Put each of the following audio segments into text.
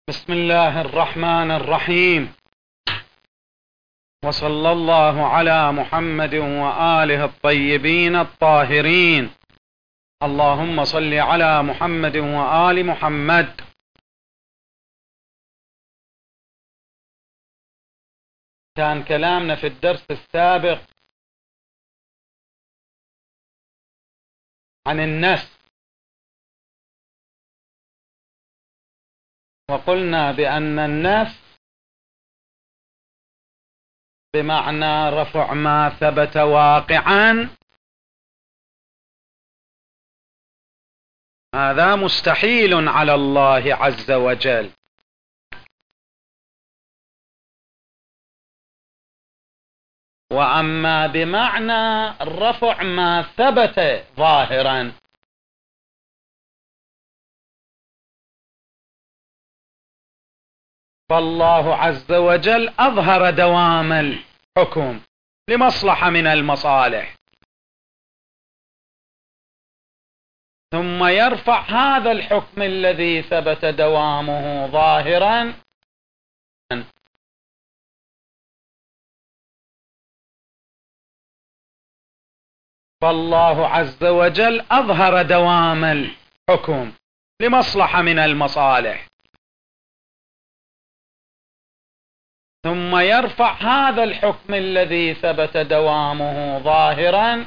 بسم الله الرحمن الرحيم، وصلى الله على محمد وآله الطيبين الطاهرين. اللهم صل على محمد وآل محمد. كان كلامنا في الدرس السابق عن النسخ، وقلنا بأن النسخ بمعنى رفع ما ثبت واقعا، هذا مستحيل على الله عز وجل. وأما بمعنى رفع ما ثبت ظاهرا، فالله عز وجل أظهر دوام الحكم لمصلحة من المصالح، ثم يرفع هذا الحكم الذي ثبت دوامه ظاهرا فالله عز وجل أظهر دوام الحكم لمصلحة من المصالح، ثم يرفع هذا الحكم الذي ثبت دوامه ظاهرا.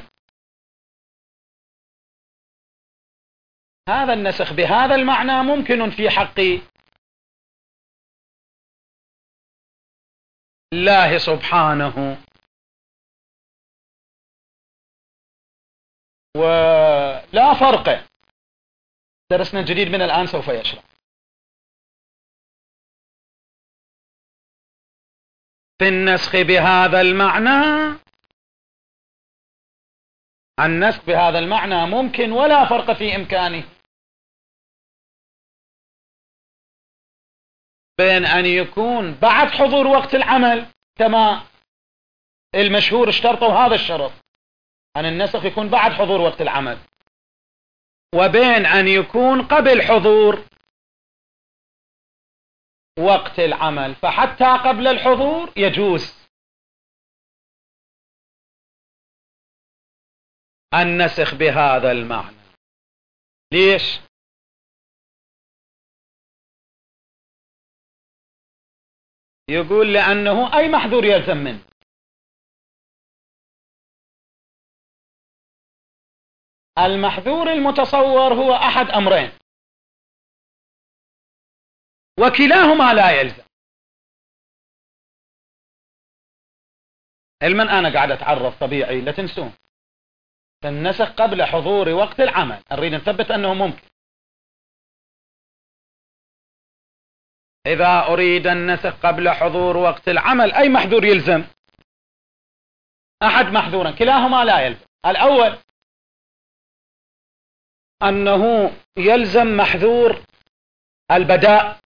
هذا النسخ بهذا المعنى ممكن في حق الله سبحانه، ولا فرق. درسنا الجديد من الآن سوف يشرح. في النسخ بهذا المعنى، النسخ بهذا المعنى ممكن ولا فرق في إمكانه بين أن يكون بعد حضور وقت العمل كما المشهور اشترطوا هذا الشرط أن النسخ يكون بعد حضور وقت العمل، وبين أن يكون قبل حضور وقت العمل، فحتى قبل الحضور يجوز النسخ بهذا المعنى. ليش؟ يقول لأنه أي محذور يلزم منه. المحذور المتصور هو أحد أمرين، وكلاهما لا يلزم. علما أنا قاعد أتعرف طبيعي، لا تنسون النسخ قبل حضور وقت العمل، نريد نثبت أنه ممكن. إذا أريد النسخ قبل حضور وقت العمل أي محذور يلزم؟ أحد محذورا، كلاهما لا يلزم. الأول أنه يلزم محذور البداء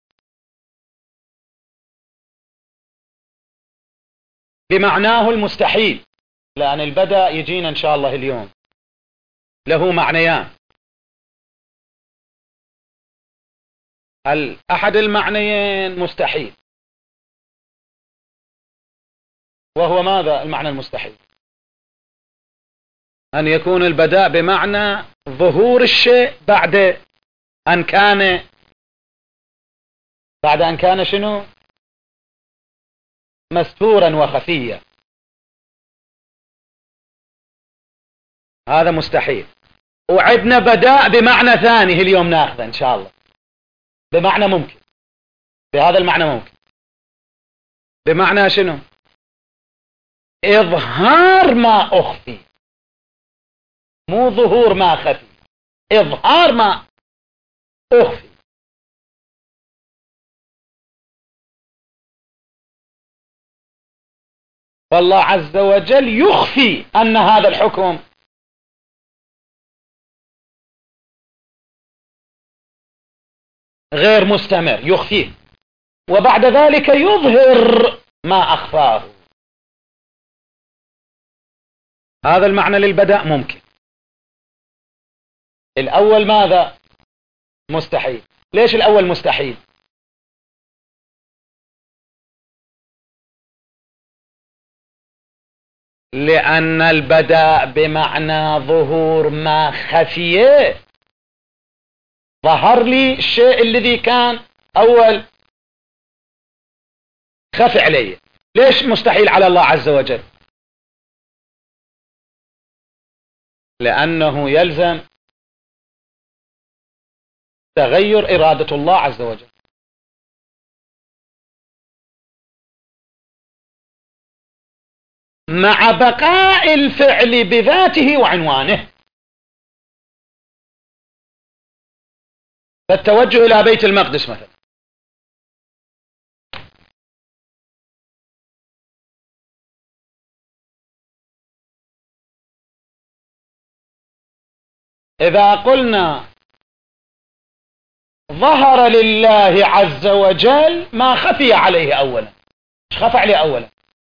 بمعناه المستحيل، لأن البداء يجينا إن شاء الله اليوم له معنيان. أحد المعنيين مستحيل، وهو ماذا المعنى المستحيل؟ أن يكون البداء بمعنى ظهور الشيء بعد أن كان شنو؟ مستورا وخفيا. هذا مستحيل. وعدنا بداء بمعنى ثاني اليوم ناخذه إن شاء الله، بمعنى ممكن، بهذا المعنى ممكن، بمعنى شنو؟ إظهار ما أخفي، مو ظهور ما خفي، إظهار ما أخفي. فالله عز وجل يخفي أن هذا الحكم غير مستمر، يخفيه، وبعد ذلك يظهر ما أخفاه. هذا المعنى للبداء ممكن. الأول ماذا؟ مستحيل. ليش الأول مستحيل؟ لأن البداء بمعنى ظهور ما خفي. ظهر لي الشيء الذي كان أول خفي علي. ليش مستحيل على الله عز وجل؟ لأنه يلزم تغير إرادة الله عز وجل. مع بقاء الفعل بذاته وعنوانه. فالتوجه إلى بيت المقدس مثلا، إذا قلنا ظهر لله عز وجل ما خفي عليه أولا. ايش خفى عليه أولا؟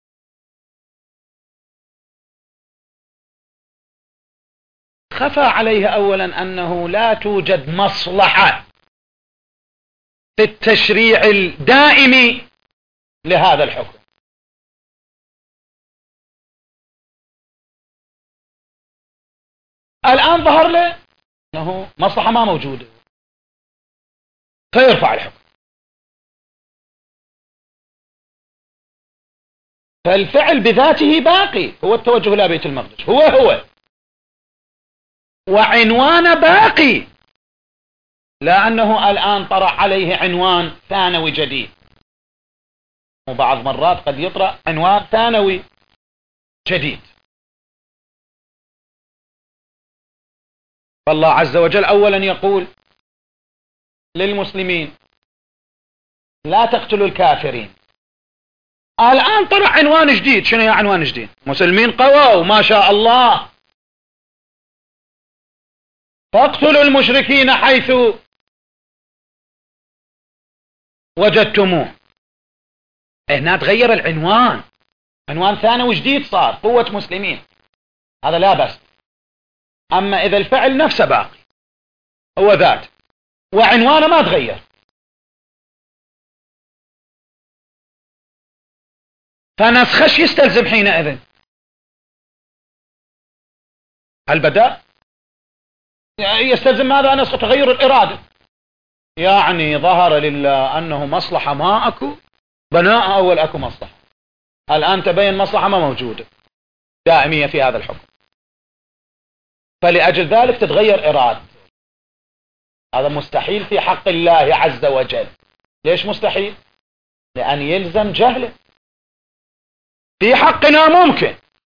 خفى عليه أولا أنه لا توجد مصلحة في التشريع الدائم لهذا الحكم. الآن ظهر له أنه مصلحة ما موجودة، فيرفع الحكم. فالفعل بذاته باقي، هو التوجه إلى بيت المقدس هو وعنوان باقي، لأنه الآن طرح عليه عنوان ثانوي جديد. وبعض مرات قد يطرح عنوان ثانوي جديد. فالله عز وجل أولا يقول للمسلمين لا تقتلوا الكافرين. الآن طلع عنوان جديد. شنو هي عنوان جديد؟ مسلمين قووا ما شاء الله، فاقتلوا المشركين حيث وجدتموه. هنا تغير العنوان، عنوان ثانوي جديد صار، قوة مسلمين، هذا لا بأس. أما إذا الفعل نفسه باقي هو ذات وعنوانه ما تغير، فنسخش يستلزم حينئذ البداء. يستلزم ماذا؟ نسخ تغير الإرادة. يعني ظهر لله أنه مصلحة ما أكو، بناء أول أكو مصلحة، الآن تبين مصلحة ما موجودة دائمية في هذا الحكم، فلأجل ذلك تتغير إرادة. هذا مستحيل في حق الله عز وجل. ليش مستحيل؟ لأن يلزم جهله. في حقنا ممكن.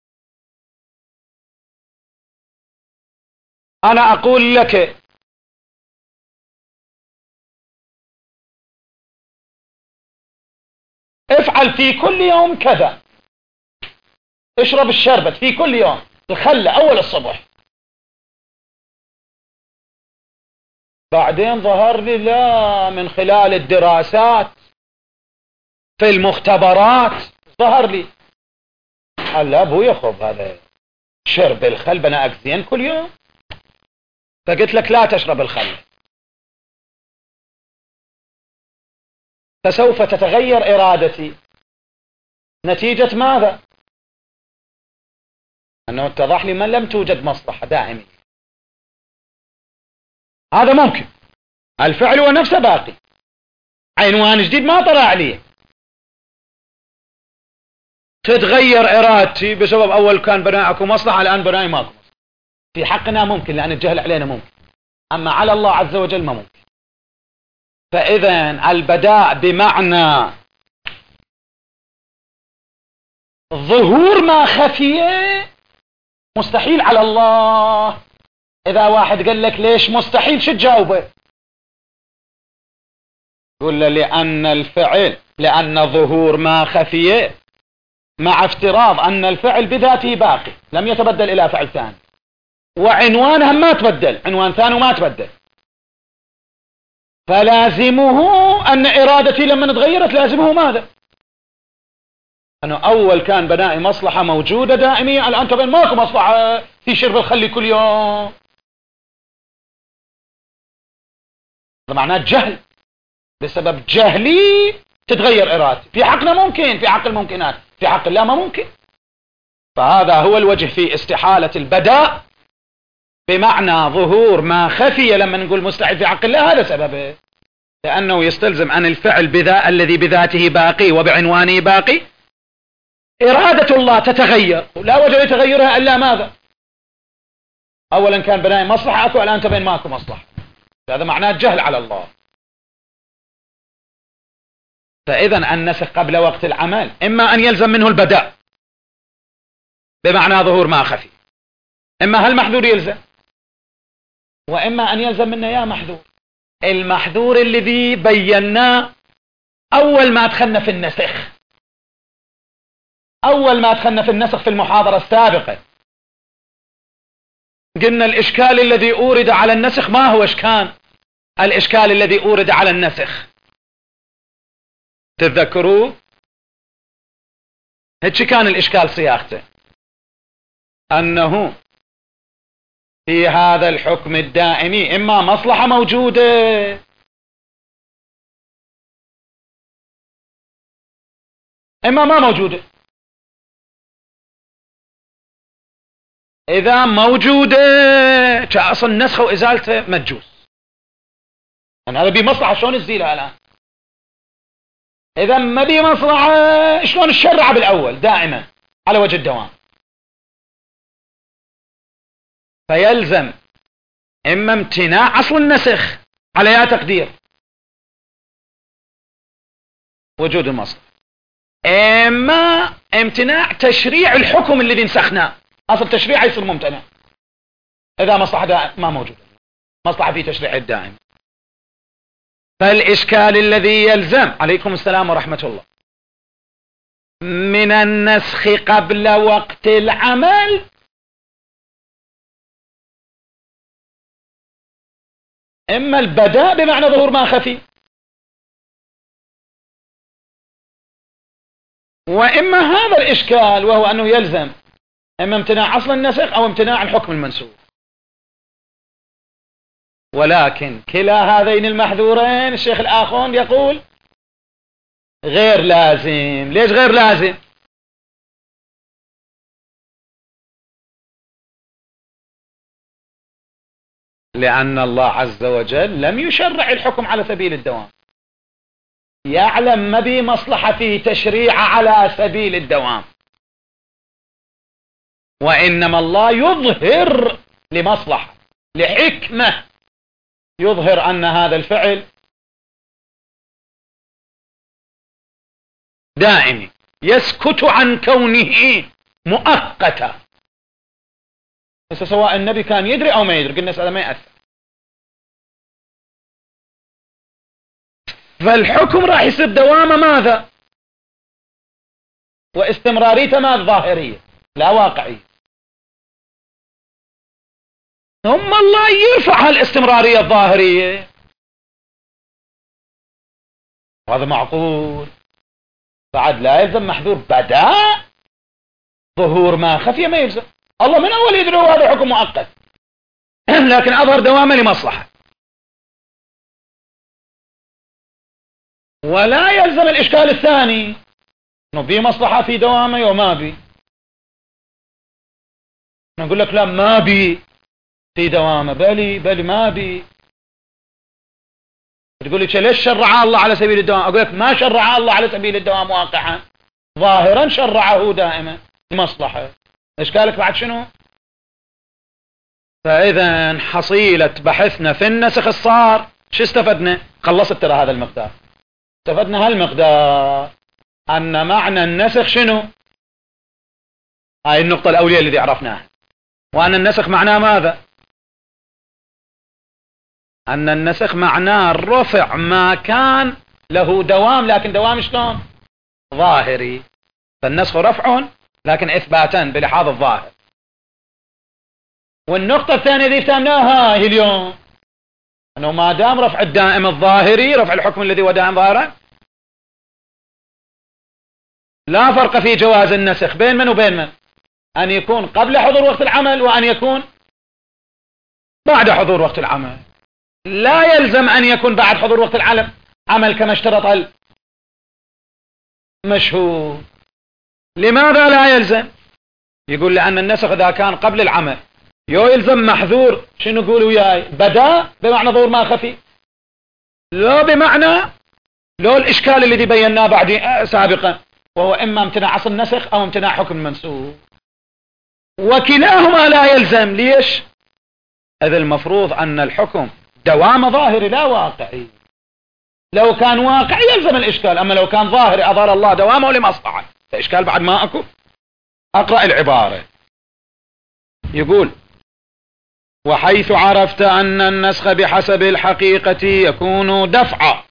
أنا أقول لك افعل في كل يوم كذا، اشرب الشربت في كل يوم، الخل أول الصبح. بعدين ظهر لي لا، من خلال الدراسات في المختبرات ظهر لي قال لا ابوي خذ هذا شرب الخل بناءك زين كل يوم، فقلت لك لا تشرب الخل، فسوف تتغير إرادتي نتيجة ماذا؟ أنه اتضح لي من لم توجد مصلحة دائمة. هذا ممكن. الفعل هو نفسه باقي، عنوان جديد ما طلع لي، تتغير إرادتي بسبب أول كان بناءكم مصلحة الآن بنائي ماكو مصلحة. في حقنا ممكن لأن الجهل علينا ممكن، أما على الله عز وجل ما ممكن. فإذا البداء بمعنى ظهور ما خفي مستحيل على الله. إذا واحد قال لك ليش مستحيل شو تجاوبه؟ قل له لأن الفعل، لأن ظهور ما خفي مع افتراض أن الفعل بذاته باقي لم يتبدل إلى فعل ثاني، وعنوانها ما تبدل، عنوان ثاني وما تبدل، فلازمه أن إرادتي لما تغيرت لازمه ماذا؟ أنه أول كان بنائي مصلحة موجودة دائمية، الآن تبين ماكو مصلحة في شرب الخل كل يوم. هذا معناه جهل، بسبب جهلي تتغير إرادتي. في حقنا ممكن، في حق الممكنات، في حق الله ما ممكن. فهذا هو الوجه في استحالة البداء بمعنى ظهور ما خفي. لما نقول مستحيل في حق الله هذا سببه، لأنه يستلزم أن الفعل الذي بذاته باقي وبعنوانه باقي إرادة الله تتغير، لا وجه لتغيرها إلا ماذا؟ أولا كان بناء مصلحة أكو، الآن تبين ماكو مصلحة، هذا معناه جهل على الله. فإذا النسخ قبل وقت العمل إما أن يلزم منه البداء بمعنى ظهور ما خفي، إما هالمحذور يلزم، وإما أن يلزم منه يا محذور. المحذور الذي بيناه أول ما دخلنا في النسخ، أول ما دخلنا في النسخ في المحاضرة السابقة قلنا الإشكال الذي أورد على النسخ ما هو إشكال الإشكال الذي أورد على النسخ؟ تذكروا هيك كان الإشكال صياغته، أنه في هذا الحكم الدائمي إما مصلحة موجودة إما ما موجودة. إذا موجودة كأصل نسخه وإزالته مجوز، أنا هذا بمصلحة شلون نزيلها الآن؟ إذا ما بمصلحة شلون الشرع بالأول دائما على وجه الدوام؟ فيلزم إما امتناع أصل النسخ على يا تقدير وجود المصلحة، إما امتناع تشريع الحكم الذي نسخناه. أصل تشريع يصير ممتنع إذا مصلحة ما موجودة، مصلحة في تشريع الدائم. فالإشكال الذي يلزم، عليكم السلام ورحمة الله، من النسخ قبل وقت العمل إما البداء بمعنى ظهور ما خفي، وإما هذا الإشكال وهو أنه يلزم إما امتناع أصل النسخ أو امتناع الحكم المنسوخ. ولكن كلا هذين المحذورين الشيخ الآخون يقول غير لازم. ليش غير لازم؟ لأن الله عز وجل لم يشرع الحكم على سبيل الدوام، يعلم ما بي مصلحة في تشريع على سبيل الدوام، وإنما الله يظهر لمصلحة لحكمة، يظهر أن هذا الفعل دائم يسكت عن كونه مؤقتا. بس سواء النبي كان يدري أو ما يدري قلنا هذا ما يأثر، فالحكم راح يصير دوامه ماذا؟ واستمراريته ماذا؟ ظاهرية لا واقعية. ثم الله يرفع هالاستمرارية الظاهرية، وهذا معقول. بعد لا يلزم محذور بداء ظهور ما خفي ما يلزم. الله من أول يدري هذا حكم مؤقت لكن أظهر دوامه لمصلحة. ولا يلزم الإشكال الثاني انه بي مصلحة في دوامه وما بي، نقول لك لا ما بي في دوامه، بلي ما بي. تقول لي ليش شرع الله على سبيل الدوام؟ اقول لك ما شرع الله على سبيل الدوام واقعا، ظاهرا شرعه دائما مصلحة. اشكالك بعد شنو؟ فاذا حصيلة بحثنا في النسخ الصار شو استفدنا؟ خلصت ترى هذا المقدار، استفدنا هالمقدار ان معنى النسخ شنو؟ هاي النقطة الاولية الذي عرفناها، وان النسخ معناه ماذا؟ أن النسخ معناه رفع ما كان له دوام، لكن دوام شلون؟ ظاهري. فالنسخ رفع لكن إثباتا بلحاظ الظاهر. والنقطة الثانية دي فهمناها هي اليوم، أنه ما دام رفع الدائم الظاهري رفع الحكم الذي هو دائم ظاهرا، لا فرق في جواز النسخ بين من وبين من؟ أن يكون قبل حضور وقت العمل وأن يكون بعد حضور وقت العمل. لا يلزم أن يكون بعد حضور وقت العمل كما اشترط المشهور. لماذا لا يلزم؟ يقول لأن النسخ إذا كان قبل العمل يلزم محذور. شنو يقول وياي؟ بدا بمعنى ظهور ما خفي، لو بمعنى لو الإشكال الذي بيناه بعد سابقا، وهو إما امتناع أصل النسخ أو امتناع حكم منسوخ، وكلاهما لا يلزم. ليش؟ إذ المفروض أن الحكم دوام ظاهري لا واقعي. لو كان واقعي يلزم الإشكال، أما لو كان ظاهري أظهر الله دوامه لمصلحة، فإشكال بعد ما أكو. أقرأ العبارة. يقول: وحيث عرفت أن النسخ بحسب الحقيقة يكون دفعا،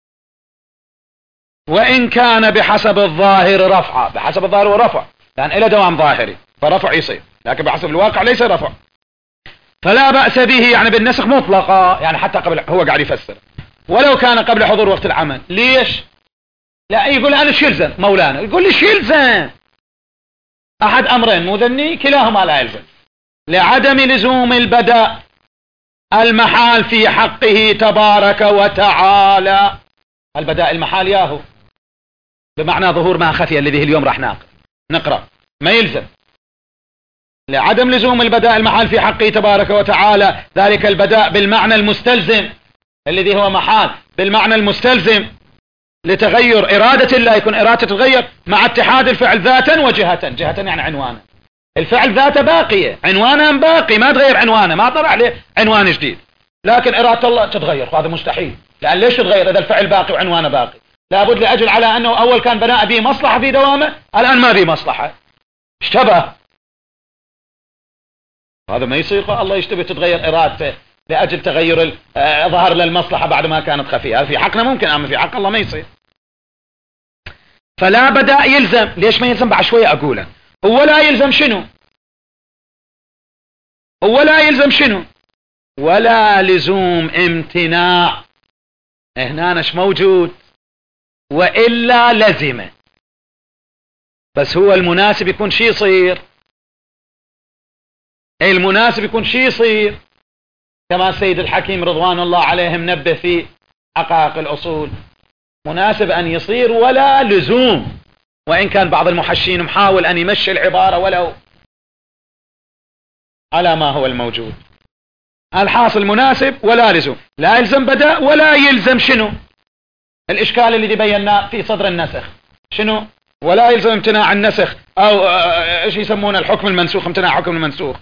وإن كان بحسب الظاهر رفعا. بحسب الظاهر ورفع، لأن إلى دوام ظاهري فرفع يصير، لكن بحسب الواقع ليس رفع. فلا بأس به، يعني بالنسخ مطلقة، يعني حتى قبل، هو قاعد يفسر، ولو كان قبل حضور وقت العمل. ليش؟ لا يقول أنا شيلزم مولانا، يقول لي شيلزم أحد أمرين مذني كلاهما لا يلزم: لعدم لزوم البدء المحال في حقه تبارك وتعالى. البداء المحال ياهو بمعنى ظهور ما خفي الذي اليوم راح نقرأ، ما يلزم. لعدم لزوم البداء المحال في حقه تبارك وتعالى، ذلك البداء بالمعنى المستلزم الذي هو محال، بالمعنى المستلزم لتغير إرادة الله، يكون إرادة تتغير مع اتحاد الفعل ذاتا وجهة. جهة يعني عنوانا، الفعل ذاته باقية، عنوانا باقي، ما تغير عنوانه، ما طلع عليه عنوان جديد، لكن إرادة الله تتغير. هذا مستحيل، لأن ليش تتغير إذا الفعل باقي وعنوانه باقي؟ لابد لأجل على أنه أول كان بناء به مصلحة في دوامه، الآن ما به مصلحة، اشتبه. هذا ما يصير، الله يشتبه تتغير إرادته لأجل تغير ظهر للمصلحة بعد ما كانت خفية. هذا في حقنا ممكن، أما في حق الله ما يصير. فلا بدأ يلزم. ليش ما يلزم؟ بعد شوية أقوله. هو لا يلزم شنو؟ هو لا يلزم شنو؟ ولا لزوم امتناع. هنا مش موجود، وإلا لزمه. بس هو المناسب يكون شي يصير، المناسب يكون شي يصير، كما السيد الحكيم رضوان الله عليه منبه في حقائق الأصول. مناسب أن يصير ولا لزوم، وإن كان بعض المحشين محاول أن يمشي العبارة ولو على ما هو الموجود. الحاصل مناسب ولا لزوم، لا يلزم بدأ ولا يلزم شنو؟ الإشكال الذي بيناه في صدر النسخ شنو؟ ولا يلزم امتناع النسخ، أو ايش يسمونه الحكم المنسوخ، امتناع حكم المنسوخ.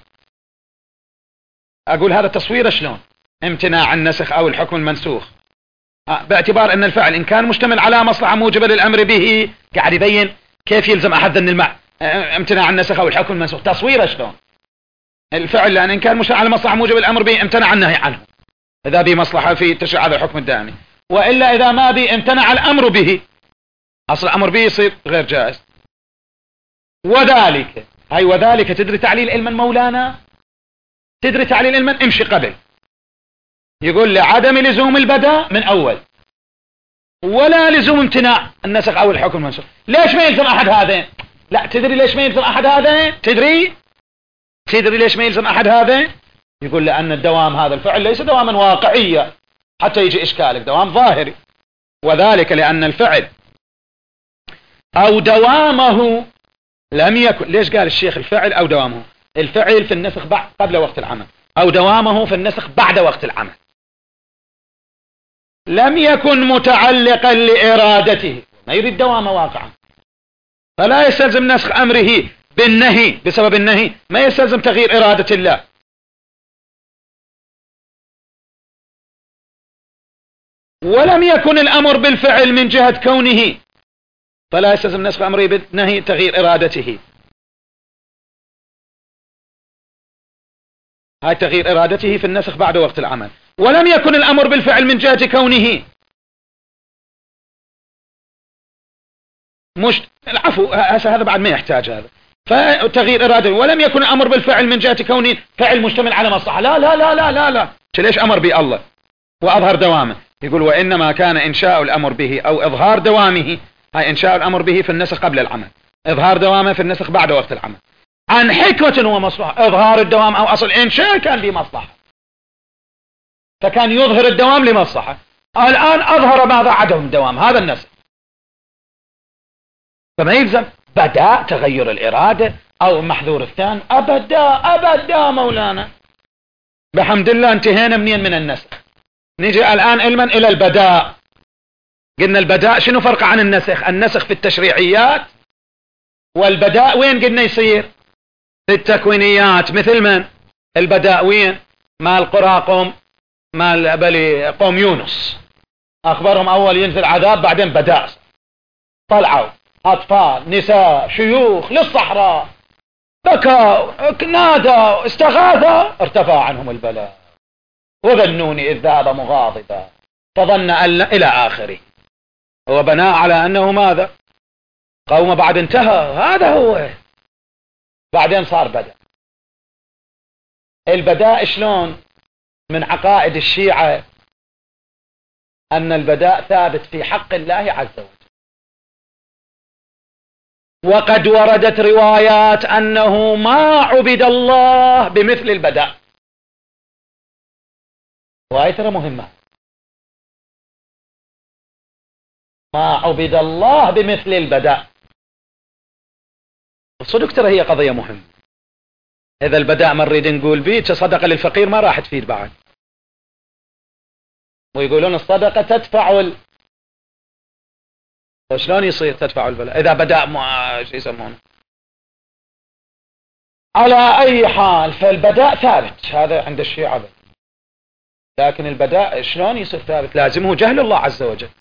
أقول هذا تصوير شلون؟ امتناع النسخ أو الحكم المنسوخ، باعتبار أن الفعل إن كان مشتمل على مصلحة موجبة للأمر به، قاعد يبين كيف يلزم أحد أن امتناع النسخ أو الحكم المنسوخ. تصوير شلون؟ الفعل لأن إن كان مشتمل على مصلحة موجبة للأمر به امتنع النهي عنه إذا به مصلحة في تشريع هذا الحكم الدائمي، وإلا إذا ما به امتنع الأمر به، أصل الأمر به يصير غير جائز. وذلك، هاي وذلك تدري تعليل علما مولانا؟ تدري تعليل علما؟ امشي قبل. يقول لعدم لزوم البداء من أول، ولا لزوم امتناع النسخ أو الحكم المنسوخ. ليش ما يلزم أحد هذين؟ لا، تدري ليش ما يلزم أحد هذين؟ تدري ليش ما يلزم أحد هذين؟ يقول لأن الدوام هذا الفعل ليس دواما واقعيا حتى يجي إشكالك، دوام ظاهري. وذلك لأن الفعل أو دوامه لم يكن. ليش قال الشيخ الفعل أو دوامه؟ الفعل في النسخ قبل وقت العمل، أو دوامه في النسخ بعد وقت العمل، لم يكن متعلقا لإرادته، ما يريد دوامه واقعا، فلا يستلزم نسخ أمره بالنهي بسبب النهي، ما يستلزم تغيير إرادة الله. ولم يكن الأمر بالفعل من جهة كونه، فلا يستلزم نسخ أمره بالنهي تغيير إرادته. هاي تغيير إرادته في النسخ بعد وقت العمل. ولم يكن الأمر بالفعل من جهة كونه، مش العفو هذا بعد ما يحتاج هذا، فتغيير إرادته. ولم يكن الأمر بالفعل من جهة كونه فعل مشتمل على مصلحة. لا لا لا لا لا لا، ليش أمر به الله وأظهر دوامه؟ يقول وإنما كان إنشاء الأمر به أو إظهار دوامه، هاي إنشاء الأمر به في النسخ قبل العمل، إظهار دوامه في النسخ بعد وقت العمل، عن حكمة ومصلحة. إظهار الدوام أو أصل إنشاء كان بمصلحة، فكان يظهر الدوام لمصلحة. الآن أظهر ماذا؟ عدم الدوام، هذا النسخ. فما يلزم بدأ تغير الإرادة أو المحذور الثاني أبدا مولانا. بحمد الله انتهينا منين؟ من النسخ. نجي الآن علما إلى البداء. قلنا البداء شنو فرق عن النسخ؟ النسخ في التشريعيات، والبداء وين قلنا يصير؟ في التكوينيات. مثل من؟ البداء وين؟ مال قراقم، مال بلي قوم يونس، أخبرهم أول ينزل عذاب، بعدين بداء، طلعوا أطفال نساء شيوخ للصحراء، بكوا نادوا استغاثوا، ارتفع عنهم البلاء، وظنوني إذ ذهب مغاضبا فظن أن إلى آخره. هو بناء على أنه ماذا؟ قوم بعد انتهى، هذا هو. بعدين صار بدأ. البداء شلون؟ من عقائد الشيعة أن البداء ثابت في حق الله عز وجل، وقد وردت روايات أنه ما عبد الله بمثل البداء. وهي ترى مهمة، ما عبد الله بمثل البداء. صدق ترى هي قضية مهمة. إذا البداء ما نريد نقول بيه صدقة للفقير ما راح تفيد بعد. ويقولون الصدقة تدفع شلون يصير تدفع البلاء إذا بداء شو يسمونه؟ على أي حال فالبداء ثابت، هذا عند الشيعة بس. لكن البداء شلون يصير ثابت؟ لازمه جهل الله عز وجل.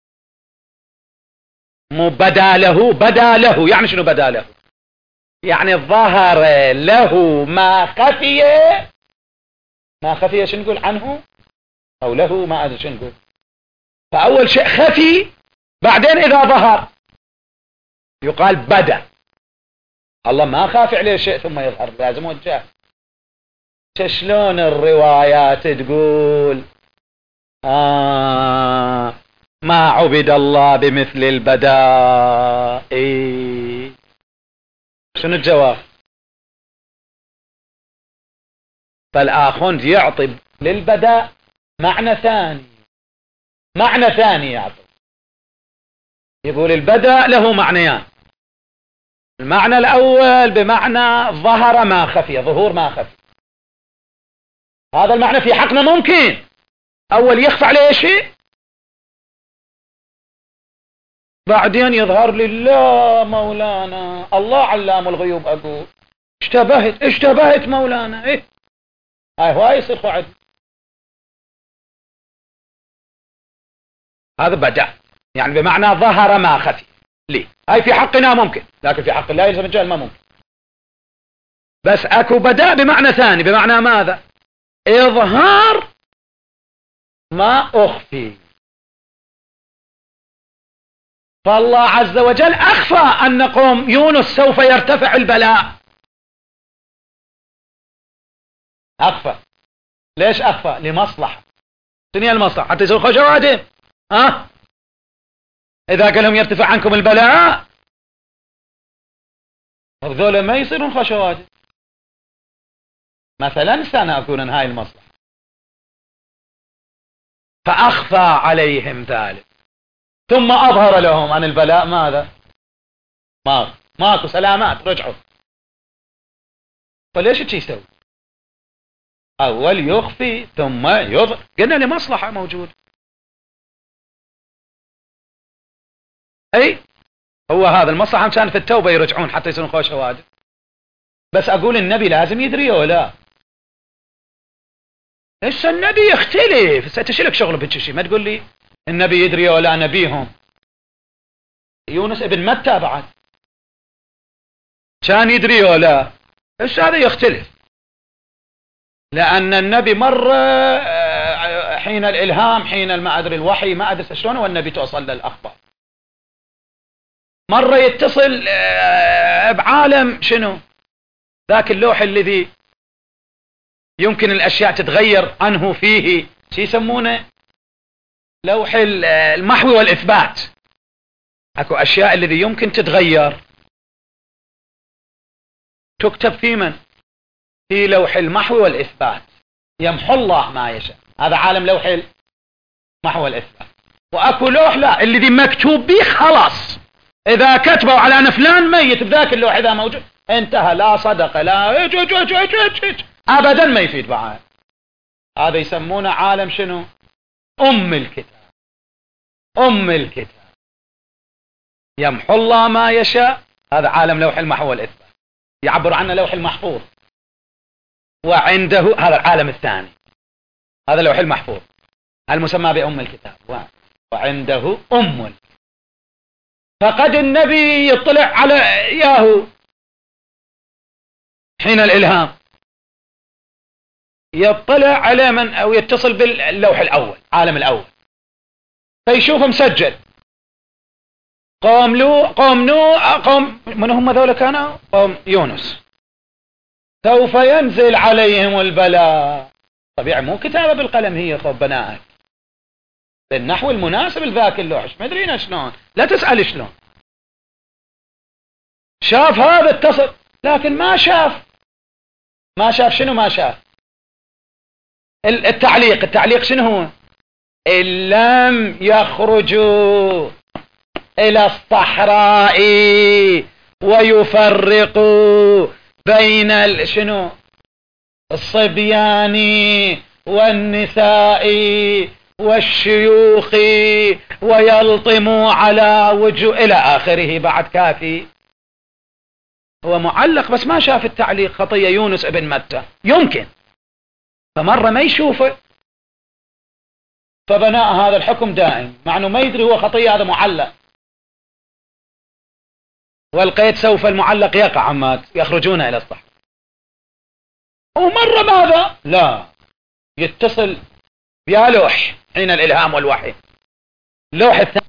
مو بدا له، يعني شنو بدا له؟ يعني ظهر له ما خفي شنو نقول عنه؟ أو له ما أدري شنو نقول. فأول شيء خفي، بعدين إذا ظهر يقال بدا. الله ما خافي عليه شيء ثم يظهر، لازم وجه. شلون الروايات تقول ما عبد الله بمثل البداء؟ شنو الجواب؟ فالآخوند يعطي للبداء معنى ثاني يعطي. يقول البداء له معنيان. المعنى الأول بمعنى ظهر ما خفي، ظهور ما خفي. هذا المعنى في حقنا ممكن. أول يخفى عليه شيء، بعدين يظهر لله مولانا. الله علام الغيوب. أقول اشتبهت مولانا. هاي هواي يصير قاعد. هذا بدأ يعني بمعنى ظهر ما خفي. ليه؟ هاي في حقنا ممكن، لكن في حق الله يلزم الجهل ما ممكن. بس اكو بدأ بمعنى ثاني، بمعنى ماذا؟ إظهار ما أخفي. فالله عز وجل أخفى أن قوم يونس سوف يرتفع البلاء. أخفى. ليش أخفى؟ لمصلحة. شنو المصلحة؟ حتى يسوي خشواتهم. إذا قال لهم يرتفع عنكم البلاء، هذول ما يصيرون خشوات. مثلا سنكون هاي المصلحة. فأخفى عليهم ذلك، ثم أظهر لهم عن البلاء ماذا؟ ماكو سلامات، رجعوا. فليش يسوي؟ أول يخفي ثم يظهر. قلنا لمصلحة موجود. هو هذا المصلحة كان في التوبة يرجعون حتى يصيرون خوش هوادر. بس أقول النبي لازم يدري ولا إيش؟ النبي يختلف. ستشيلك شغل بهالشيء، ما تقول لي النبي يدري ولا نبيهم. يونس ابن متى بعد كان يدري ولا إيش؟ هذا يختلف. لأن النبي مرة حين الإلهام، حين ما أدري الوحي، ما أدري شلون والنبي توصل للأخبار. مرة يتصل بعالم شنو؟ ذاك اللوح الذي يمكن الأشياء تتغير عنه فيه، شو يسمونه؟ لوح المحو والإثبات. أكو أشياء الذي يمكن تتغير تكتب في من؟ في لوح المحو والإثبات. يمحو الله ما يشاء. هذا عالم لوح المحو والإثبات. وأكو لوح لا، الذي مكتوب به خلاص، إذا كتبوا على أن فلان ميت بذاك اللوح إذا موجود انتهى، لا صدق لا ابدا ما يفيد بعد. هذا يسمونه عالم شنو؟ ام الكتاب. ام الكتاب يمحو الله ما يشاء، هذا عالم لوح المحو والإثبات، يعبر عنه لوح المحفوظ. وعنده هذا العالم الثاني، هذا لوح المحفوظ المسمى بأم الكتاب، وعنده أم الكتاب. فقد النبي يطلع على ياهو حين الإلهام، يطلع على من أو يتصل باللوح الأول، عالم الأول، فيشوف مسجل قوم من هم ذولا؟ كانوا قوم يونس، سوف ينزل عليهم البلاء. طبيعي مو كتابة بالقلم، هي خب بنائك بالنحو المناسب لذاك اللوح، ما ادرينا شلون، لا تسأل شلون. شاف هذا اتصل، لكن ما شاف شنو ما شاف؟ التعليق شنو هو؟ إن لم يخرجوا إلى الصحراء ويفرقوا بين شنو؟ الصبيان والنساء والشيوخ ويلطموا على وجوه إلى آخره، بعد كافي. هو معلق بس ما شاف التعليق، خطية يونس ابن متى يمكن، فمرة ما يشوفه، فبناء هذا الحكم دائم مع انه ما يدري هو خطية، هذا معلق. والقيد سوف المعلق يقع عما يخرجون إلى الصحراء. ومرة ماذا؟ لا، يتصل بيا لوح حين الإلهام والوحي، لوح الثاني.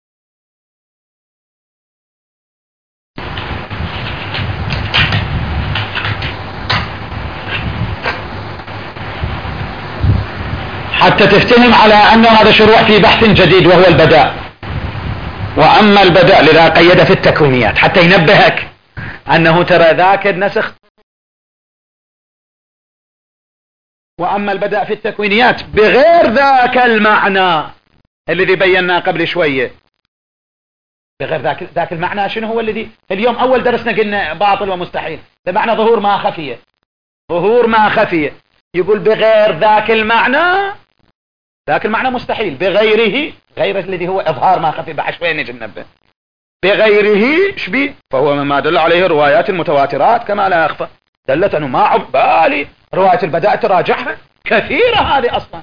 حتى تفتهم على أنه هذا شروع في بحث جديد وهو البداء. وأما البداء لذا قيد في التكوينيات حتى ينبهك أنه ترى ذاك النسخ. وأما البداء في التكوينيات بغير ذاك المعنى الذي بيناه قبل شوية، بغير ذاك المعنى. شنو هو الذي اليوم أول درسنا قلنا باطل ومستحيل، بمعنى ظهور ما خفية، ظهور ما خفية. يقول بغير ذاك المعنى، ذاك المعنى مستحيل، بغيره، غير الذي هو إظهار ما خفي، بعد شوية نجي ننبه. بغيره شبيه؟ فهو مما دل عليه الروايات المتواترات كما لا يخفى. دلت أنه ما عبالي رواية البداء تراجعها كثيرة هذه أصلا.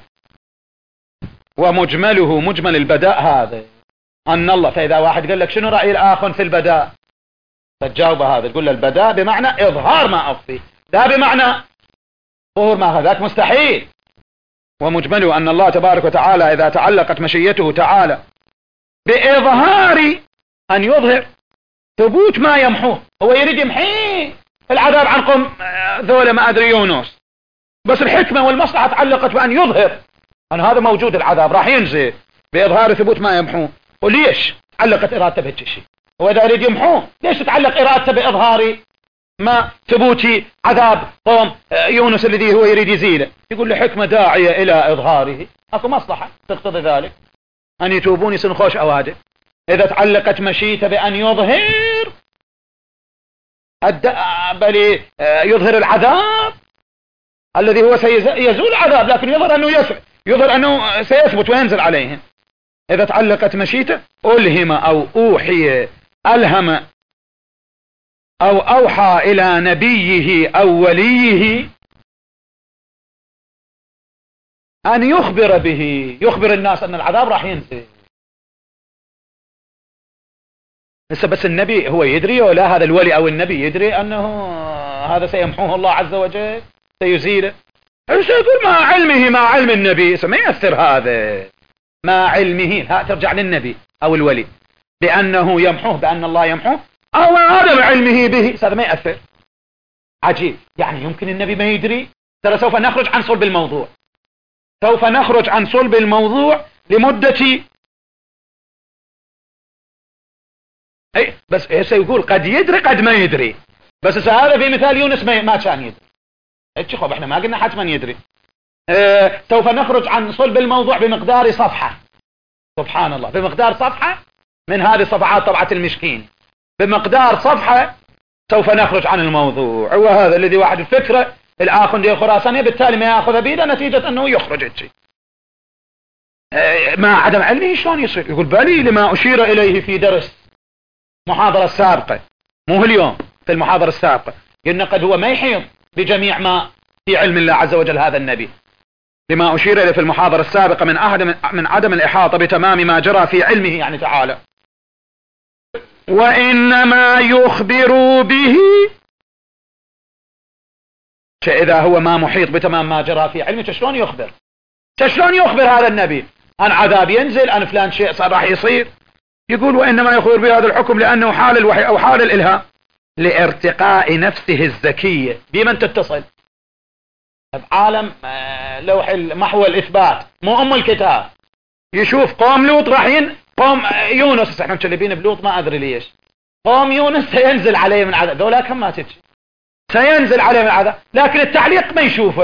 ومجمله، مجمل البداء هذا أن الله، فإذا واحد قال لك شنو رأي الآخر في البداء، فتجاوب هذا تقول له البداء بمعنى إظهار ما أخفي، لا بمعنى ظهور ما ذاك مستحيل. ومجمله أن الله تبارك وتعالى إذا تعلقت مشيته تعالى بإظهار أن يظهر ثبوت ما يمحوه، هو يريد يمحيه العذاب عن قوم ذولا ما أدري يونس، بس الحكمة والمصلحة تعلقت بأن يظهر أن هذا موجود، العذاب راح ينزل بإظهار ثبوت ما يمحوه. وليش علقت إرادته بهذا الشيء؟ هو إذا يريد يمحوه ليش تعلق إرادته بإظهار ما ثبوت عذاب قوم يونس الذي هو يريد يزيله؟ يقول له حكمة داعية إلى إظهاره، أكو مصلحة تقتضي ذلك أن يتوبون يصيرون خوش أوادم. إذا تعلقت مشيته بأن يظهر بل يظهر العذاب الذي هو سيزول العذاب، لكن يظهر أنه يظهر أنه سيثبت وينزل عليهم. إذا تعلقت مشيته ألهم أو أوحي، ألهم أو أوحى إلى نبيه أو وليه أن يخبر به، يخبر الناس أن العذاب راح ينزل. بس النبي هو يدري ولا هذا الولي أو النبي يدري أنه هذا سيمحوه الله عز وجل، سيزيله؟ يقول مع علمه، مع علم النبي ما يأثر هذا، مع علمه ترجع للنبي أو الولي بأنه يمحوه، بأن الله يمحوه، أو عدم علمه به، هذا ما يأثر. عجيب، يعني يمكن النبي ما يدري. ترى سوف نخرج عن صلب الموضوع، سوف نخرج عن صلب الموضوع لمدة اي، بس سيقول قد يدري قد ما يدري، بس هذا في مثال يونس ما كان يدري. ايش خب احنا ما قلنا حتما يدري. سوف نخرج عن صلب الموضوع بمقدار صفحة، سبحان الله، بمقدار صفحة من هذه صفحات طبعة المشكين، بمقدار صفحة سوف نخرج عن الموضوع. وهذا الذي واحد الفكرة الآخوندي الخراساني بالتالي ما يأخذ بيده نتيجة أنه يخرج الشيء مع عدم علمه. شلون يصير؟ يقول بلي لما أشير إليه في درس محاضرة سابقة، مو اليوم، في المحاضرة السابقة، قلنا قد هو ما يحيط بجميع ما في علم الله عز وجل هذا النبي. لما أشير إليه في المحاضرة السابقة من عدم الإحاطة بتمام ما جرى في علمه يعني تعالى، وإنما يخبر به إذا هو ما محيط بتمام ما جرى في علمه شلون يخبر؟ شلون يخبر هذا النبي عن عذاب ينزل، عن فلان شيء صار راح يصير؟ يقول وإنما يخبر بهذا الحكم لأنه حال الوحي أو حال الإلهام لارتقاء نفسه الزكية. بمن تتصل؟ بعالم لوح محو الإثبات، مو أم الكتاب. يشوف قوم لوط رايحين، قوم يونس، احنا مشلبين بلوط ما أدري ليش، قوم يونس سينزل عليه من عذاب، ذولا كم ما تجي سينزل عليه من عذاب، لكن التعليق ما يشوف.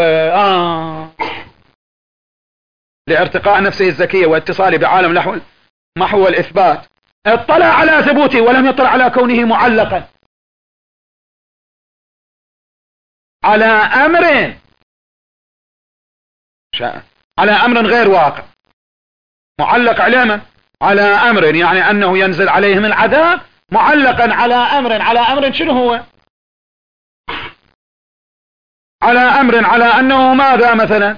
لارتقاء نفسه الزكية واتصاله بعالم محو الإثبات اطلع على ثبوته ولم يطلع على كونه معلقا على أمر غير واقع. معلق على أمر يعني أنه ينزل عليهم العذاب معلقا على أمر شنو هو؟ على أنه ماذا مثلا؟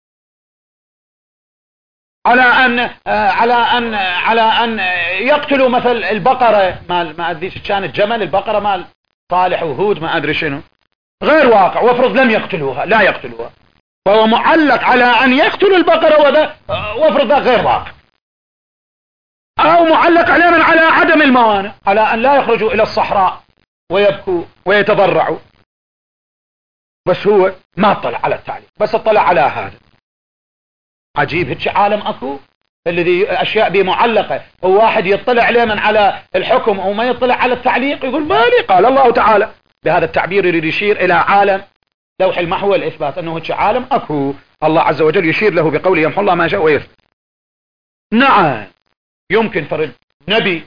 على أن يقتلوا مثل البقرة مال ما أدري كانت جمل، البقرة مال صالح وهود ما أدري شنو، غير واقع، وافرض لم يقتلوها، لا يقتلوها، فهو معلق على أن يقتلوا البقرة وافرض غير واقع، أو معلق على عدم الموانع، على أن لا يخرجوا إلى الصحراء ويبكوا ويتضرعوا. بس هو ما اطلع على التعليق، بس اطلع على هذا. عجيب هيك عالم اكو الذي اشياء به معلقه، وواحد يطلع عليه من على الحكم او ما يطلع على التعليق يقول بالي قال الله تعالى. بهذا التعبير يريد يشير الى عالم لوح المحو والاثبات، انه هيك عالم اكو الله عز وجل يشير له بقوله يمحو الله ما شاء ويثبت. نعم يمكن فرد نبي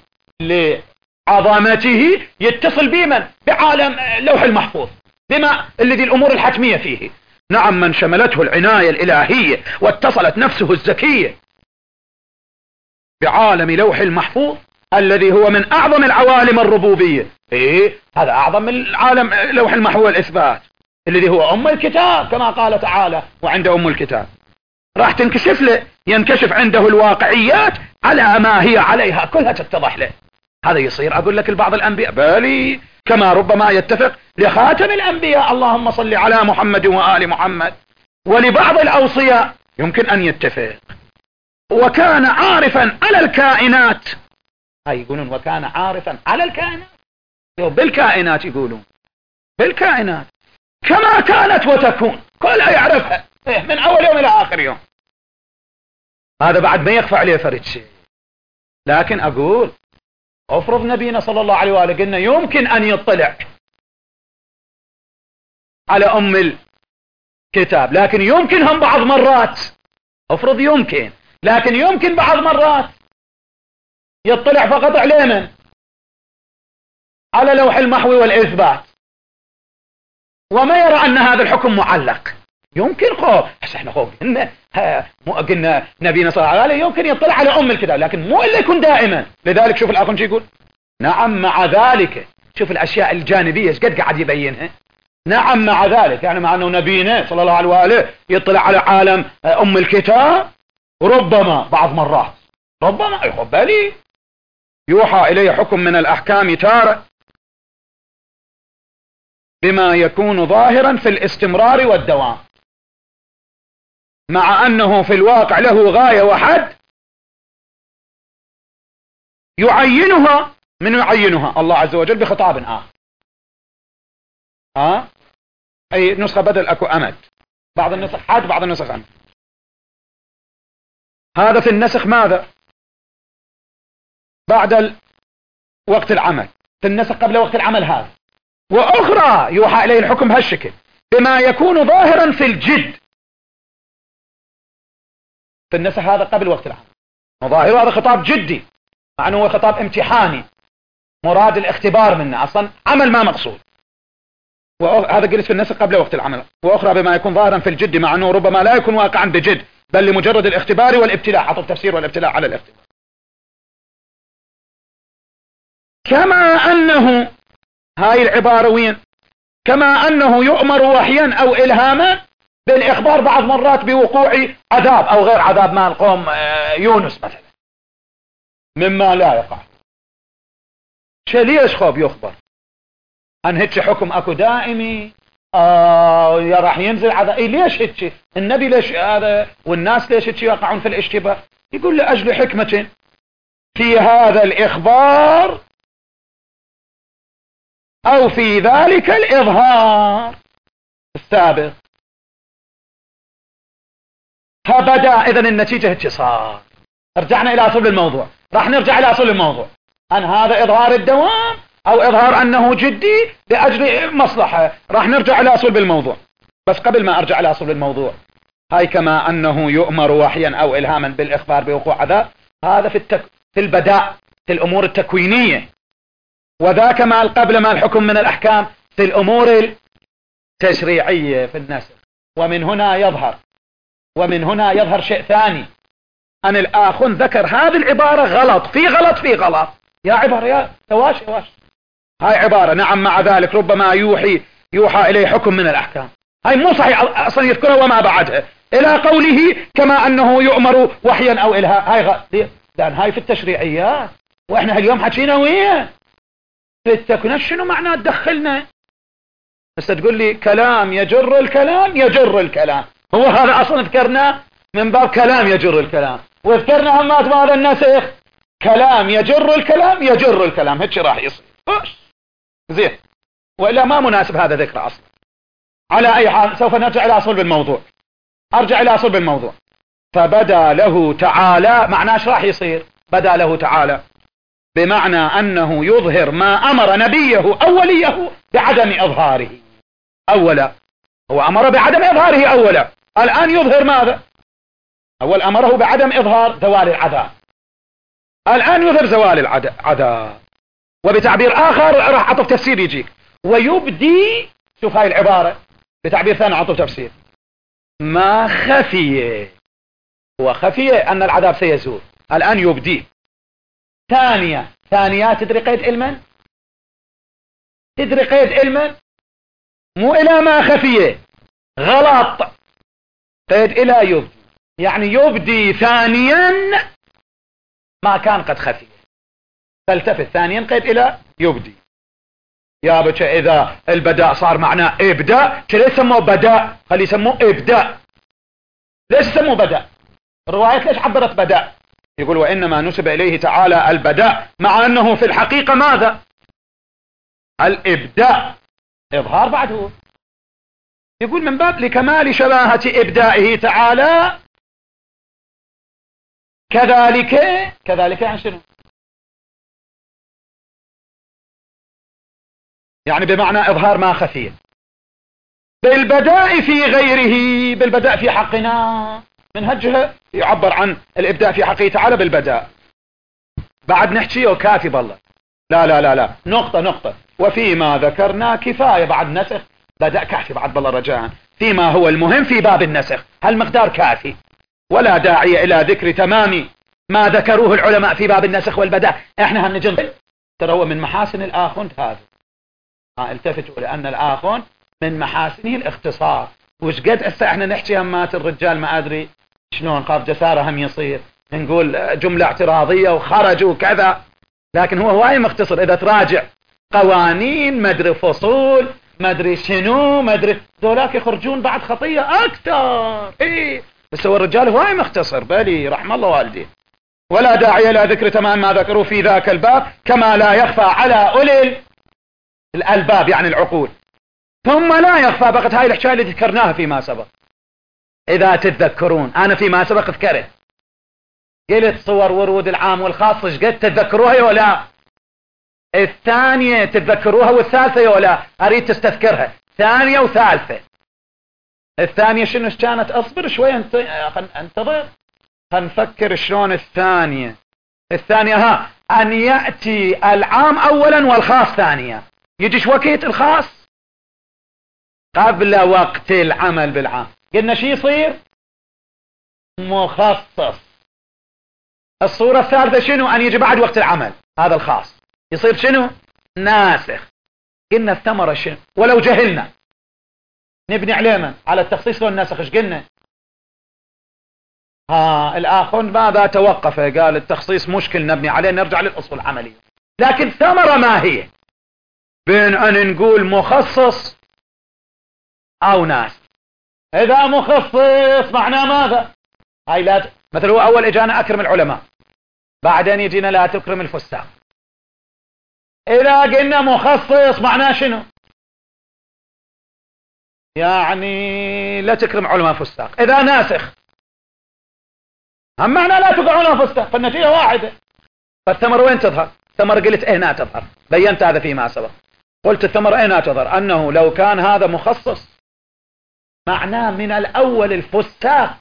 لعظمته يتصل بمن؟ بعالم لوح المحفوظ، بما الذي الامور الحتميه فيه. نعم من شملته العناية الإلهية واتصلت نفسه الزكية بعالم لوح المحفوظ الذي هو من أعظم العوالم الربوبية. هذا أعظم من العالم لوح المحفوظ والإثبات الذي هو أم الكتاب كما قال تعالى وعنده أم الكتاب. راح تنكشف له، ينكشف عنده الواقعيات على ما هي عليها كلها تتضح له. هذا يصير أقول لك البعض الأنبياء بالي كما ربما يتفق لخاتم الأنبياء اللهم صل على محمد وآل محمد، ولبعض الأوصياء يمكن أن يتفق. وكان عارفا على الكائنات، هاي يقولون وكان عارفا على الكائنات، بالكائنات يقولون بالكائنات كما كانت وتكون كلها يعرفها من أول يوم إلى آخر يوم. هذا بعد ما يخفى عليه فرد شيء. لكن أقول افرض نبينا صلى الله عليه وآله قلنا يمكن أن يطلع على أم الكتاب، لكن يمكن هم بعض مرات، افرض يمكن، لكن يمكن بعض مرات يطلع فقط على من؟ على لوح المحو والإثبات، وما يرى أن هذا الحكم معلق. يمكن خوف، بس احنا خوف قلنا نبينا صلى الله عليه وآله يمكن يطلع على أم الكتاب، لكن مو إلا يكون دائما. لذلك شوف الآخر شو يقول؟ نعم مع ذلك، شوف الأشياء الجانبية قد قاعد يبينها. نعم مع ذلك، يعني مع أنه نبينا صلى الله عليه وآله يطلع على عالم أم الكتاب ربما بعض مرات، ربما يخب بالي يوحى إليه حكم من الأحكام تارة بما يكون ظاهرا في الاستمرار والدوام، مع أنه في الواقع له غاية وحد يعينها. من يعينها؟ الله عز وجل بخطاب آخر. أي نسخة بدل أكو أمد، بعض النسخ حد بعض النسخ أمد. هذا في النسخ ماذا؟ بعد وقت العمل، في النسخ قبل وقت العمل هذا. وأخرى يوحى إليه الحكم بهالشكل بما يكون ظاهرا في الجد، في النسخ هذا قبل وقت العمل، وظاهر هذا خطاب جدي مع أنه هو خطاب امتحاني، مراد الاختبار منه، أصلا عمل ما مقصود. وهذا قلت في النسخ قبل وقت العمل. وأخرى بما يكون ظاهرا في الجد مع أنه ربما لا يكون واقعا بجد بل لمجرد الاختبار والابتلاء. عطف تفسير والابتلاء على الاختبار. كما أنه، هاي العبارة وين؟ كما أنه يؤمر وحيا أو إلهاما بالإخبار بعض مرات بوقوع عذاب أو غير عذاب مال قوم يونس مثلا مما لا يقع. ليش خوب يخبر عن هيك حكم اكو دائمي يا راح ينزل عذاب؟ ليش هيك؟ النبي ليش هذا والناس ليش هيك يقعون في الاشتباه؟ يقول لأجل حكمة في هذا الإخبار أو في ذلك الإظهار السابق. فبدأ إذن النتيجة هيك صار. رجعنا إلى أصل الموضوع. راح نرجع إلى أصل الموضوع أن هذا إظهار الدوام أو إظهار أنه جدي لأجل مصلحة. راح نرجع إلى أصل الموضوع. بس قبل ما أرجع إلى أصل الموضوع، هاي كما أنه يؤمر وحيا أو إلهاما بالإخبار بوقوع عذاب، هذا في البداء في الأمور التكوينية، وذاك ما قبل ما الحكم من الأحكام في الأمور التشريعية في النسخ. ومن هنا يظهر شيء ثاني، أن الآخن ذكر هذه العبارة غلط في غلط. يا عبارة يا واش هاي عبارة نعم، مع ذلك ربما يوحى إليه حكم من الأحكام. هاي مو صحيح أصلا يذكرها وما بعدها إلى قوله كما أنه يؤمر وحيا أو إلها. لأن هاي في التشريعيات، وإحنا اليوم حكينا وياه في التكوين. شنو معنى تدخلنا؟ بس تقول لي كلام يجر الكلام. هو هذا أصلا ذكرناه من باب كلام يجر الكلام، وذكرنا همات بهذا النسخ كلام يجر الكلام. هيك راح يصير زين، وإلا ما مناسب هذا ذكر أصلا. على أي حال سوف نرجع إلى أصل بالموضوع. فبدا له تعالى، معناه ايش راح يصير؟ بدا له تعالى بمعنى أنه يظهر ما أمر نبيه أوليه بعدم إظهاره أولا. هو أمر بعدم إظهاره أولا، الآن يظهر ماذا؟ أول أمره بعدم إظهار زوال العذاب، الآن يظهر زوال العذاب. وبتعبير آخر راح عطف تفسير يجيك ويبدي. شوف هاي العبارة بتعبير ثاني عطف تفسير ما خفي. هو خفي أن العذاب سيزول، الآن يبدي. ثانية تدري قيد علما؟ مو إلى ما خفي، غلط. قيد إلى يبدي، يعني يبدي ثانيا ما كان قد خفي. فالتفت ثانيا قيد إلى يبدي. يا بچه إذا البداء صار معناه إبداء، ليش سموه بداء؟ خلي يسموه إبداء. ليش سموه بداء؟ الروايات ليش عبرت بداء؟ يقول وإنما نسب إليه تعالى البداء مع أنه في الحقيقة ماذا؟ الإبداء، إظهار بعده. يقول من باب لكمال شباهة إبدائه تعالى كذلك يعني شنو؟ يعني بمعنى إظهار ما خفي بالبداء في غيره. بالبداء في حقنا من هجه يعبر عن الإبداء في حقه تعالى بالبداء. بعد نحكي وكافي بالله. لا نقطة. وفيما ذكرنا كفاية. بعد نسخ بدأ كافي بعد بالله رجاء. فيما هو المهم في باب النسخ هالمقدار كافي، ولا داعي إلى ذكر تمام ما ذكروه العلماء في باب النسخ والبداء. احنا هنجن ترى هو من محاسن الآخوند هذا. التفتوا لأن الآخوند من محاسنه الاختصار. وش قد احنا نحكي همات الرجال ما أدري شلون قاف جسارة هم يصير نقول جملة اعتراضية وخرجوا كذا، لكن هو هواي مختصر. إذا تراجع قوانين مدري فصول مدري شنو مدري ذولاك يخرجون بعد خطية أكثر. بس هو الرجال هواي مختصر بالي رحم الله والديه. ولا داعي إلى ذكر تمام ما ذكروا في ذاك الباب كما لا يخفى على أولي الألباب يعني العقول. ثم لا يخفى بقت هاي الحكاية اللي ذكرناها فيما سبق. إذا تتذكرون أنا فيما سبق ذكرت قلت صور ورود العام والخاص قد تتذكروها ولا؟ الثانية تتذكروها والثالثة ولا؟ أريد تستذكرها ثانية وثالثة. الثانية شنو كانت؟ أصبر شوي انتظر خلينا نفكر شلون الثانية. أن يأتي العام أولا والخاص ثانيا. يجيش وقت الخاص قبل وقت العمل بالعام، قلنا شي يصير مخصص. الصورة الثالثة شنو؟ أن يجي بعد وقت العمل، هذا الخاص يصير شنو؟ ناسخ. قلنا الثمرة شنو؟ ولو جهلنا نبني عليه من؟ على التخصيص والنسخ. ايش قلنا؟ الآخر ماذا توقف؟ قال التخصيص مشكل نبني عليه، نرجع للأصول العملية. لكن ثمرة ما هي بين أن نقول مخصص أو ناسخ؟ إذا مخصص معناه ماذا؟ هاي لا مثل هو أول إجانا أكرم العلماء، بعدين يجينا لا تكرم الفساق. إذا قلنا مخصص معناه شنو؟ يعني لا تكرم علماء فساق. إذا ناسخ هم معنى لا تكرم علماء فساق، فالنتيجة واحدة. فالثمر وين تظهر؟ الثمر قلت هنا تظهر، بينت هذا فيما سبق. قلت الثمر هنا تظهر أنه لو كان هذا مخصص معناه من الأول الفساق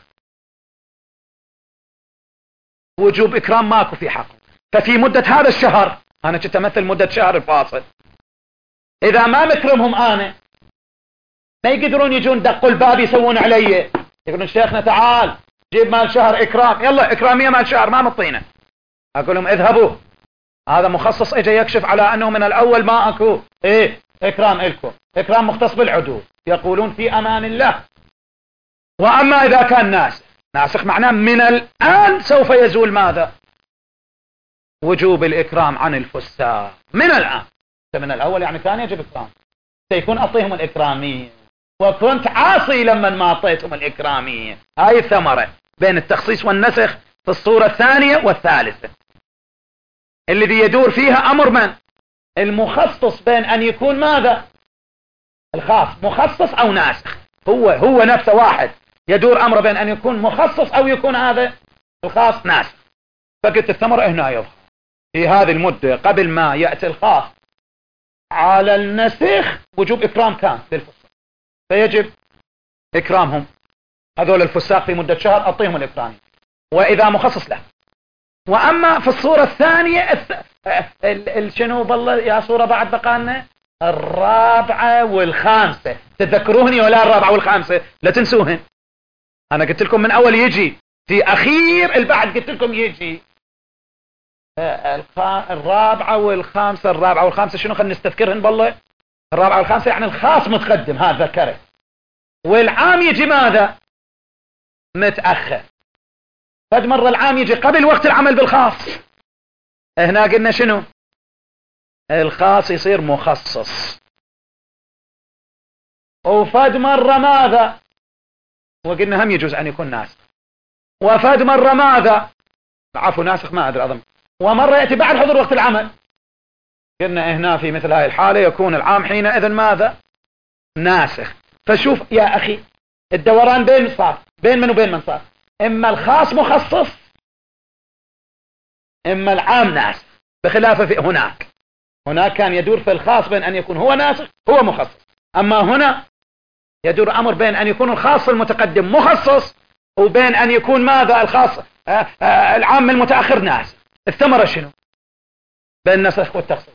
وجوب إكرام ماكو في حقه. ففي مدة هذا الشهر، أنا كنت أمثل مدة شهر الفاصل، إذا ما مكرمهم أنا ما يقدرون يجون دقوا الباب يسوون علي، يقولون شيخنا تعال جيب مال شهر إكرام، يلا إكرامية مال شهر ما مطينا. أقول لهم اذهبوا، هذا مخصص اجى يكشف على أنه من الأول ما أكو إكرام إلكم، إكرام مختص بالعدول، يقولون في أمان الله. وأما إذا كان ناسخ معناه من الآن سوف يزول ماذا؟ وجوب الإكرام عن الفساق من الآن. من الأول يعني كان يجب إكرام، سيكون أعطيهم الإكرامية، وكنت عاصي لما ما أعطيتهم الإكرامية. هاي الثمرة بين التخصيص والنسخ في الصورة الثانية والثالثة، الذي يدور فيها أمر من؟ المخصص، بين أن يكون ماذا؟ الخاص مخصص أو ناسخ، هو نفسه واحد، يدور أمر بين أن يكون مخصص أو يكون هذا الخاص ناسخ. فقلت الثمرة هنا يظهر في هذه المدة قبل ما يأتي الخاص على النسخ وجوب إكرام كان للفساق، فيجب إكرامهم هذول الفساق في مدة شهر، أعطيهم الإكرام. وإذا مخصص له. وأما في الصورة الثانية شنو بالله يا صورة بعد بقالنا؟ الرابعة والخامسة. تذكروهني ولا الرابعة والخامسة؟ لا تنسوهن. أنا قلت لكم من أول يجي في أخير البعد، قلت لكم يجي الرابعة والخامسة. الرابعة والخامسة شنو؟ خلينا نستذكرهن بالله. الرابعة والخامسة يعني الخاص متقدم، هذا ذكره، والعام يجي ماذا؟ متأخر. فد مرة العام يجي قبل وقت العمل بالخاص، هنا قلنا شنو؟ الخاص يصير مخصص. وفد مرة ماذا؟ وقلنا هم يجوز أن يكون ناسخ. وفد مرة ماذا؟ عفوا ناسخ ما أدري أظن. ومرة يأتي بعد حضور وقت العمل، قلنا هنا في مثل هاي الحالة يكون العام حينئذ ماذا؟ ناسخ. فشوف يا أخي الدوران بين صار بين من وبين من صار؟ إما الخاص مخصص إما العام ناسخ، بخلاف في هناك كان يدور في الخاص بين أن يكون هو ناسخ هو مخصص، أما هنا يدور أمر بين أن يكون الخاص المتقدم مخصص وبين أن يكون ماذا؟ الخاص العام المتأخر ناسخ. الثمرة شنو؟ بين النسخ والتخصيص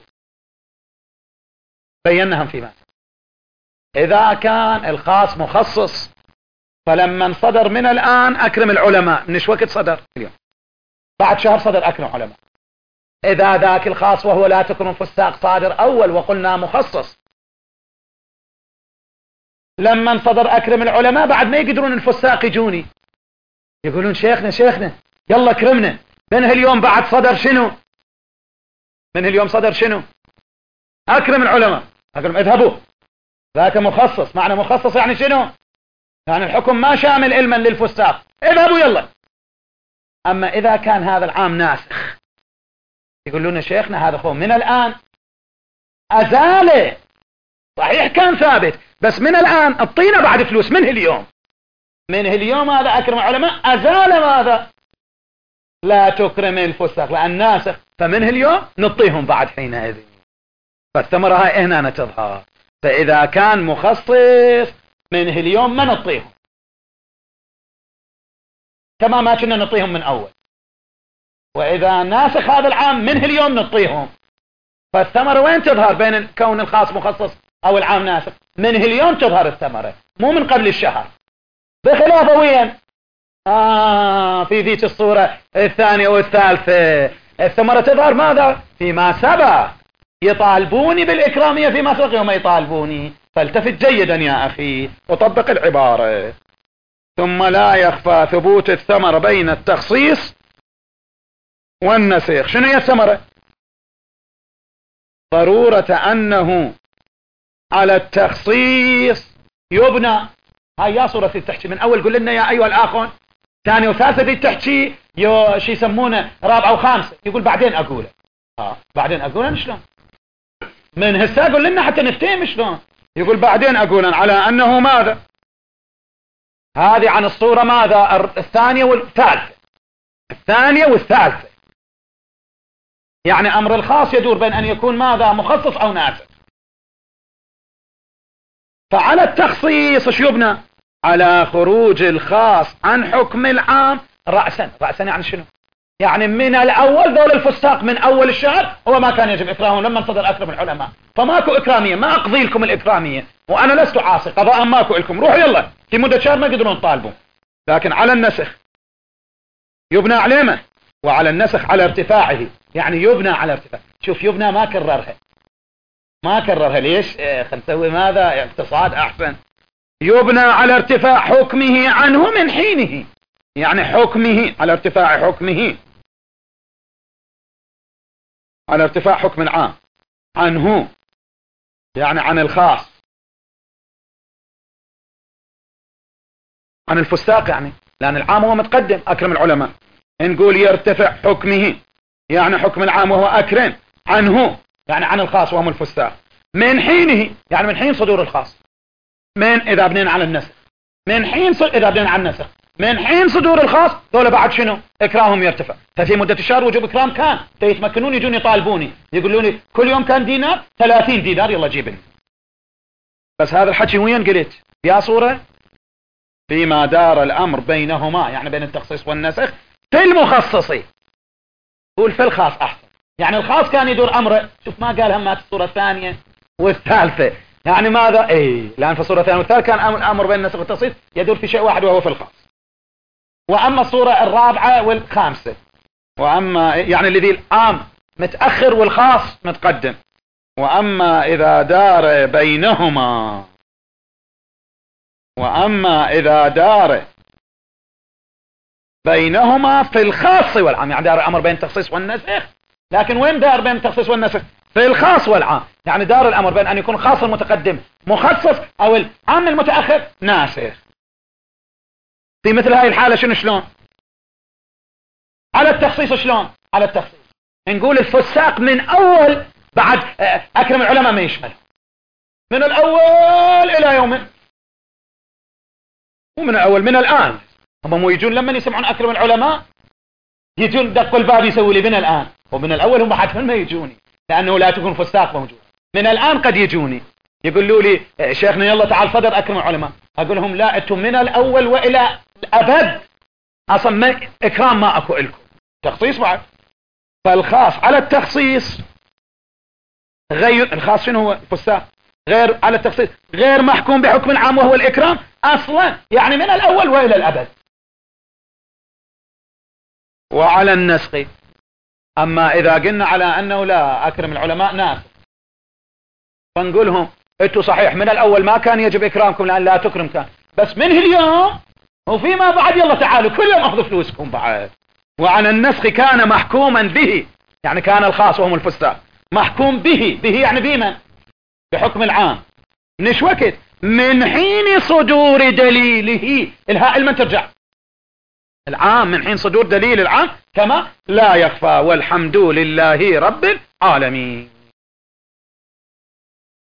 بيناهم فيما. إذا كان الخاص مخصص فلما صدر من الآن أكرم العلماء، من وقت صدر؟ اليوم. بعد شهر صدر أكرم علماء. إذا ذاك الخاص وهو لا تكرم فساق صادر أول وقلنا مخصص، لما صدر أكرم العلماء بعد ما يقدرون الفساق يجوني يقولون شيخنا يلا كرمنا. من هاليوم بعد صدر شنو؟ من هاليوم صدر شنو؟ أكرم العلماء. أقول لهم اذهبوا، ذاك مخصص. معنى مخصص يعني شنو؟ يعني الحكم ما شامل علما للفساق، اذهبوا يلا. أما إذا كان هذا العام ناسخ يقولون شيخنا هذا هو من الآن أزاله، صحيح كان ثابت بس من الآن اعطينا بعد فلوس. من هاليوم هذا أكرم العلماء أزال ماذا؟ لا تكرم الفساق لأن ناسخ، فمن هاليوم نعطيهم بعد حينئذ. فالثمرة هاي هنا تظهر. فإذا كان مخصص من هاليوم ما نعطيهم كما ما كنا نعطيهم من أول. وإذا ناسخ هذا العام منه اليوم نعطيهم. فالثمرة وين تظهر بين كون الخاص مخصص أو العام ناسخ؟ منه اليوم تظهر الثمرة، مو من قبل الشهر. بخلاف وين في ذيك الصورة الثانية والثالثة الثمرة تظهر ماذا؟ فيما سبق. يطالبوني بالإكرامية فيما سبق يوم يطالبوني، فالتفت جيدا يا أخي وطبق العبارة. ثم لا يخفى ثبوت الثمرة بين التخصيص والنسخ. شنو هي الثمرة؟ ضرورة أنه على التخصيص يبنى. هاي يا صورة التحكي من أول قل لنا يا أيها الآخون، ثاني وثالثة دي التحكي شي يسمونه رابعة وخامسة، يقول بعدين أقوله. بعدين أقوله شلون؟ من هسه قل لنا حتى نفتهم شلون. يقول بعدين أقوله على أنه ماذا؟ هذه عن الصورة ماذا؟ الثانية والثالثة. الثانية والثالثة يعني أمر الخاص يدور بين أن يكون ماذا؟ مخصص أو ناسخ. فعلى التخصيص ايش يبنى؟ على خروج الخاص عن حكم العام رأسا. رأسا يعني شنو؟ يعني من الأول ذول الفساق من أول الشهر هو ما كان يجب إكرامهم لما صدر أكرم العلماء، فماكو إكرامية، ما أقضي لكم الإكرامية وأنا لست عاصي قضاء ماكو لكم، روحوا يلا في مدة شهر ما يقدرون يطالبوا. لكن على النسخ يبنى عليمة، وعلى النسخ على ارتفاعه، يعني يبنى على ارتفاع. شوف يبنى ما كررها، ما كررها ليش؟ خل نسوي ماذا؟ اقتصاد أحسن. يبنى على ارتفاع حكمه عنه من حينه، يعني حكمه على ارتفاع حكمه، على ارتفاع حكم العام عنه يعني عن الخاص، عن الفساق يعني، لأن العام هو متقدم أكرم العلماء. نقول يرتفع حكمه يعني حكم العام وهو أكرم، عنه يعني عن الخاص وهم الفساق، من حينه يعني من حين صدور الخاص، من إذا بنينا على النسخ، من حين إذا بنينا على النسخ من حين صدور الخاص دول بعد شنو؟ إكرامهم يرتفع. ففي مدة الشهر وجوب إكرام كان يتمكنون يجون يطالبوني يقولوا لي كل يوم كان دينار 30 دينار يلا جيبني. بس هذا الحكي وين قلت؟ يا صورة فيما دار الأمر بينهما يعني بين التخصيص والنسخ في المخصصي. قول في الخاص أحسن، يعني الخاص كان يدور أمره. شوف ما قال همات الصورة الثانية والثالثة يعني ماذا؟ لأن في الصورة الثانية والثالثة كان الأمر بين النسخ والتخصيص يدور في شيء واحد وهو في الخاص. وأما الصورة الرابعة والخامسة وأما يعني الذي العام متأخر والخاص متقدم. وأما إذا دار بينهما، وأما إذا دار بينهما في الخاص والعام، يعني دار الأمر بين التخصيص والنسخ. لكن وين دار بين التخصيص والنسخ؟ في الخاص والعام، يعني دار الأمر بين أن يكون خاص المتقدم مخصص أو العام المتأخر ناسخ. في مثل هاي الحالة شلون؟ على التخصيص شلون؟ على التخصيص نقول الفساق من أول بعد أكرم العلماء ما يشمل، من الأول إلى يوم، مو من الأول، من الآن. هم مو يجون لما يسمعون أكرم العلماء يجون دقوا الباب يسوي لي من الآن، ومن الأول هم حتما ما يجوني لأنه لا تكون فساق موجود. من الآن قد يجوني يقولوا لي شيخنا يلا تعال صدر أكرم العلماء، أقول لهم لا أنتم من الأول وإلى الأبد أصلا ما إكرام ما أكو لكم تخصيص بعد. فالخاص على التخصيص غير الخاص شنو هو؟ الفساق غير على التخصيص غير محكوم بحكم العام وهو الإكرام أصلا، يعني من الأول وإلى الأبد. وعلى النسخ أما إذا قلنا على أنه لا أكرم العلماء ناس، فنقولهم أنتوا صحيح من الأول ما كان يجب إكرامكم لأن لا تكرم كان، بس منه اليوم وفيما بعد يلا تعالوا كل يوم أخذوا فلوسكم بعد. وعلى النسخ كان محكوما به، يعني كان الخاص وهم الفساق محكوم به، به يعني بمن؟ بحكم العام. من وقت؟ من حين صدور دليله. الهاء لمن ترجع؟ العام، من حين صدور دليل العام كما لا يخفى والحمد لله رب العالمين.